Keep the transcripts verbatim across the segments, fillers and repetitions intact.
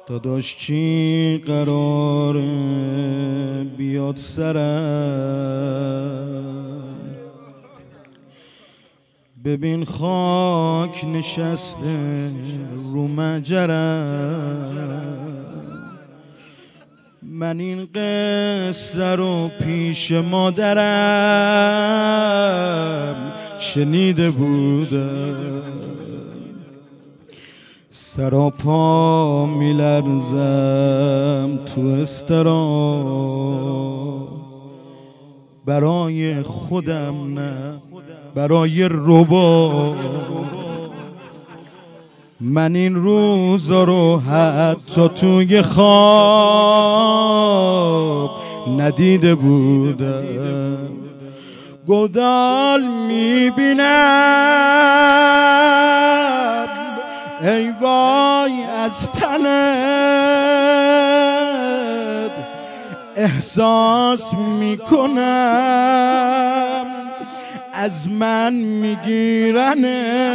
داداش چی قراره بیاد سرم؟ ببین خاک نشسته رو مجرم. من این قصه رو پیش مادرم شنیده بودم، سراپا میلرزم تو استراب. برای خودم نه، برای ربا. من این روزا رو حتی توی خواب ندیده بودم. گودال میبینم ای وای از تنت، احساس میکنم از من میگیرنه.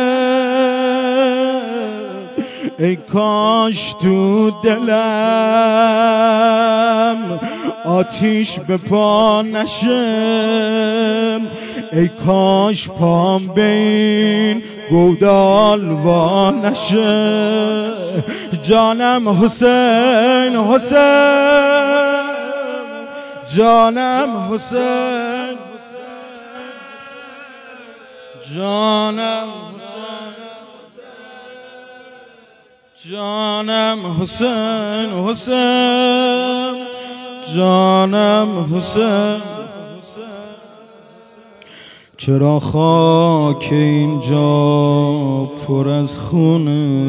ای کاش تو دلم آتیش به پا نشه، ای کاش پام به این گودال وا نشه. جانم حسین حسین، جانم حسین، جانم جانم حسین حسین، جانم حسین. چرا خاک اینجا پر از خونه،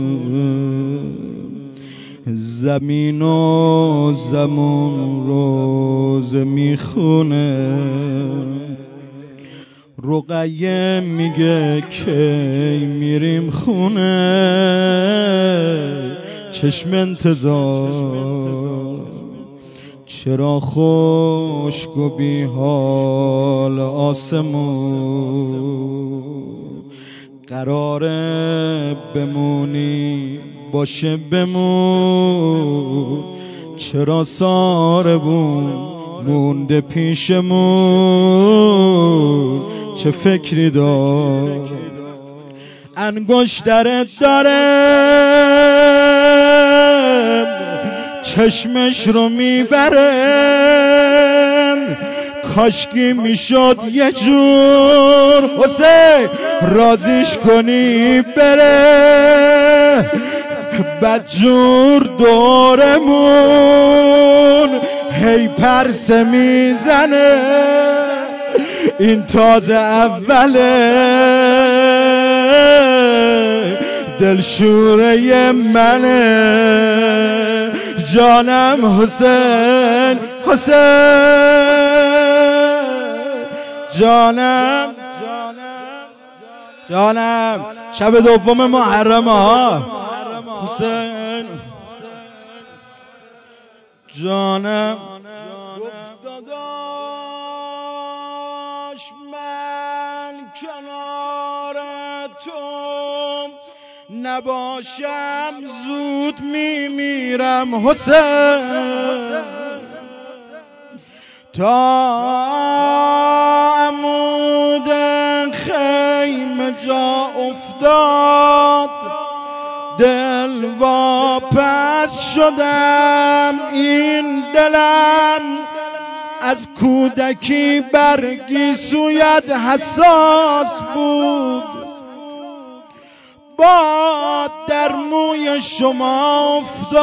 زمین و زمان روز میخونه. رقیه میگه کی میریم خونه، چشم انتظار. چرا خشک و بی حال آسمون، قراره بمونی باشه بمون. چرا ساربون مونده پیشمون، چه فکری دار انگشترت داره چشمش رو میبره. کاشکی میشد یه جور حسین رازیش کنی بره، بدجور دورمون هی پرسه میزنه. این تازه اوله دلشوره منه. جانم حسین حسین، جانم جانم. شب دوم محرم ها حسین جانم. گفت داداش من کنار تو نباشم زود میمیرم حسین. تا عمود خیمه جا افتاد دل واپس شدم. این دلم از کودکی برگی سویت حساس بود، باد در موی شما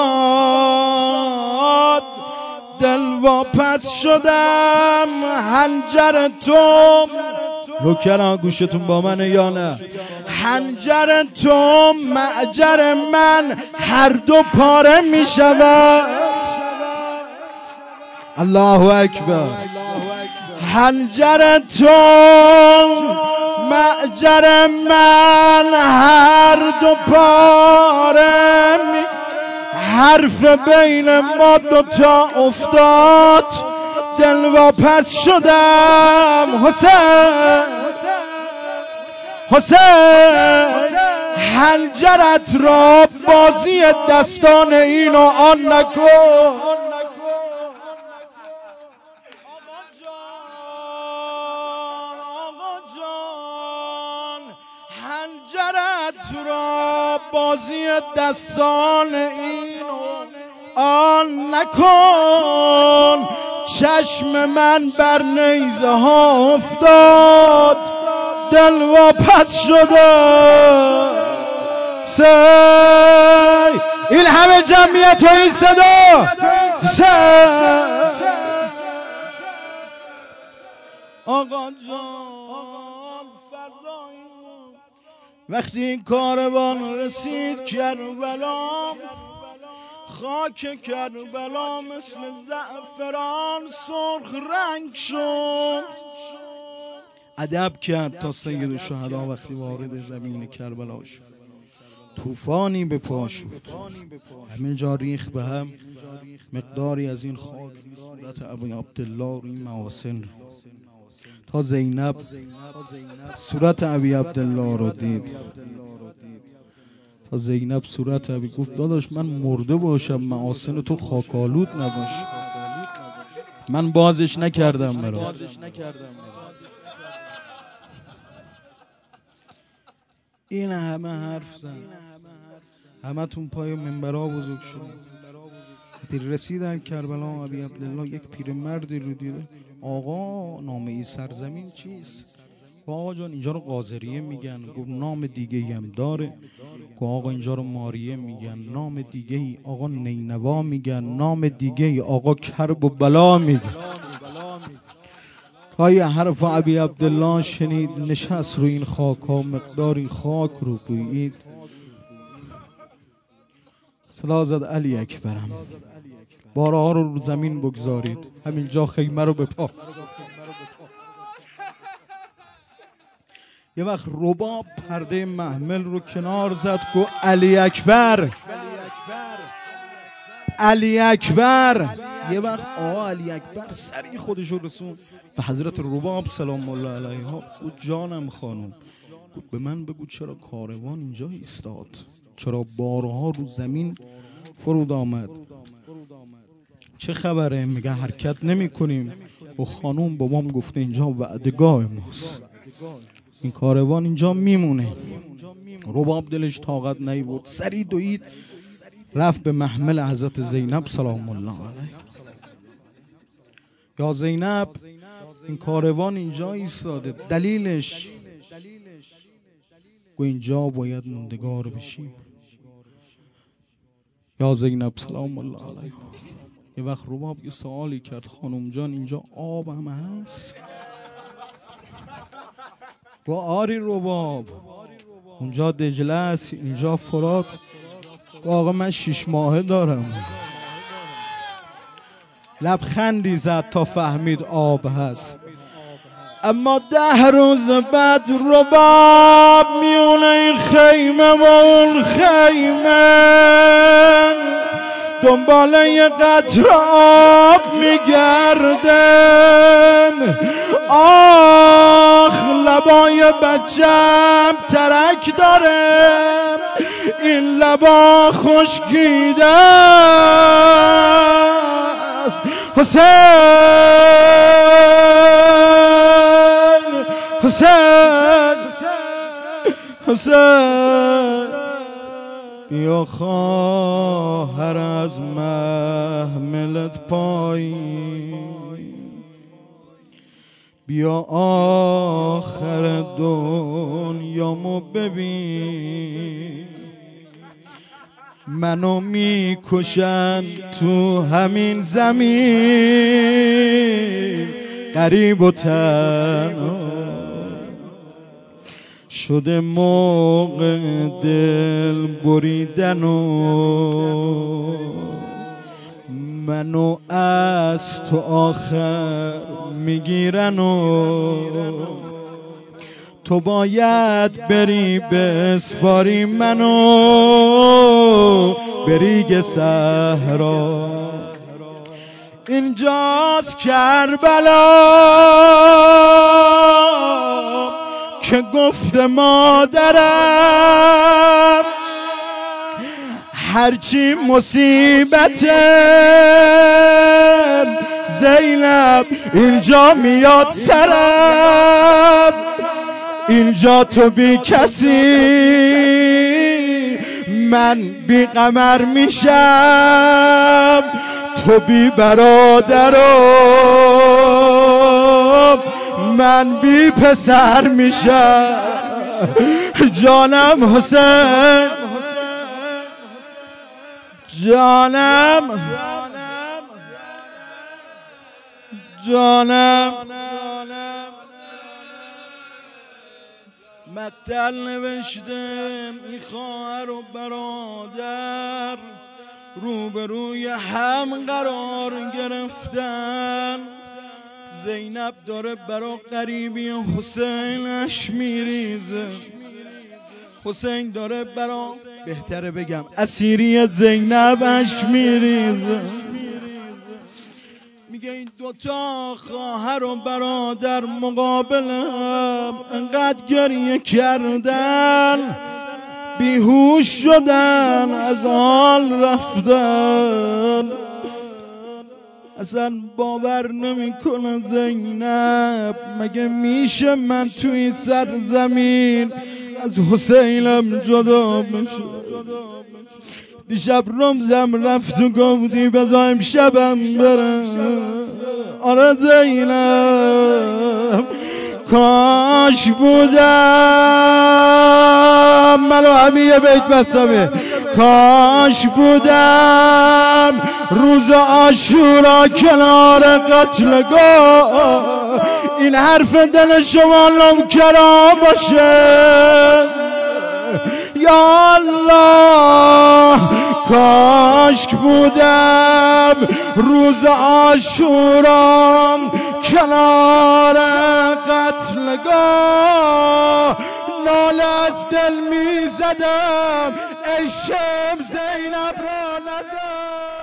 افتاد دل واپس شدم. حنجر تو نوکران گوشتون با منه یا نه؟ حنجر تو معجر من هر دو پاره می شود. الله اکبر. حنجر تو معجر من هر دو پاره می. حرف بین ما دوتا افتاد دل واپس شدم حسین حسین. هنجرت را بازی دستان این و آن نکن. هنجرت را بازی دستان این و آن نکن. چشم من بر نیزه ها افتاد، دل واپس شده. سی این همه جمعیت و این صدا، سی آقا جان فردایی وقتی این کاروان رسید کربلا، خاک کربلا مثل زعفران سرخ رنگ شد. ادب کرد تا سید الشهدا وقتی وارد زمین کربلا شد، طوفانی به پا شد، همه جا ریخت به هم. مقداری از این خاک صورت ابی عبدالله این محاسن تا زینب صورت ابی عبدالله رو دید. تا زینب صورت ابی گفت داداش من مرده باشم محاسن تو خاکالود نباش. من بازش نکردم برات. این همه حرف زن، همه تون پای منبرها بزرگ شدن. وقتی رسیدن کربلا ابی عبدالله یک پیرمردی رو دیده. آقا نام این سرزمین چیست؟ آقا جان اینجا رو قاذریه میگن. گفت نام دیگه هم داره. گفت آقا اینجا رو ماریه میگن. نام دیگه ای آقا نینوا میگن. نام دیگه ای آقا کرب و بلا میگن. تا یه حرف ابی عبدالله شنید، نشست رو این خاک ها، مقداری خاک رو بویید، صدا زد علی اکبرم، بارها رو رو زمین بگذارید، همینجا خیمه رو بپا. یه وقت رباب پرده محمل رو کنار زد، گو علی اکبر، علی اکبر. یه وقت آقا علی اکبر سری خودش رو رسون به حضرت رباب سلام الله علیها. گفت جانم خانم، گفت به من بگو چرا کاروان اینجا ایستاد، چرا بارها رو زمین فرود آمد، چه خبره؟ میگه حرکت نمی کنیم. و خانوم بابام گفته اینجا وعدگاه ماست، این کاروان اینجا میمونه. رباب دلش طاقت نیورد، سری دوید رفت به محمل حضرت زینب سلام الله علیها. یا زینب این کاروان اینجا ایستاده، دلیلش؟ گو اینجا باید موندگار بشیم. یا زینب سلام الله علیها. یه وقت رباب یه سوالی کرد، خانم جان اینجا آب هم هست؟ گو آری رباب، اونجا دجله است، اینجا فرات. گو آقا من شش ماهه دارم. لبخندی زد تا فهمید آب هست. اما ده روز بعد رباب میونه این خیمه و اون خیمه دنبال یه قطره آب میگردن. آخ لبای بچم ترک داره، این لبا خشکیده است. حسین حسین حسین بیا خواهر از محملت پایین، بیا آخر دنیامو ببین، منو میکشن تو همین زمین، غریب و تنها شده موقع دل بریدن و منو از تو آخر میگیرن و تو باید بری بسپاری منو بریگ صحرا. اینجاست کربلا، که گفت مادرم هرچی مصیبته زینب اینجا میاد سرم، اینجا تو بی کسی من بی قمر میشم، تو بی برادرم من بی پسر میشم. جانم حسین، جانم جانم مقتل نوشتم این خواهر و برادر روبروی هم قرار گرفتن. زینب داره برا قریبی حسینش میریزه، حسین داره برا بهتره بگم اسیری زینبش میریزه. میگه این دوتا خواهر و برادر مقابلم انقدر گریه کردن بیهوش شدن از حال رفتن. اصلا باور نمیکنه زینب مگه میشه من توی سرزمین از حسینم جدا بشه. دیشب رمزم رفت و گفتی بذار امشبم برم. آره زینب کاش بودم، منو همین یه بیت بسمه، کاش بودم روز عاشورا کنار قتلگاه این حرف دل شما نوکرا باشه. یا الله کاش بودم روز عاشورا کنار قتلگاه ناله از دل می زدم ای شم زینب را نزد.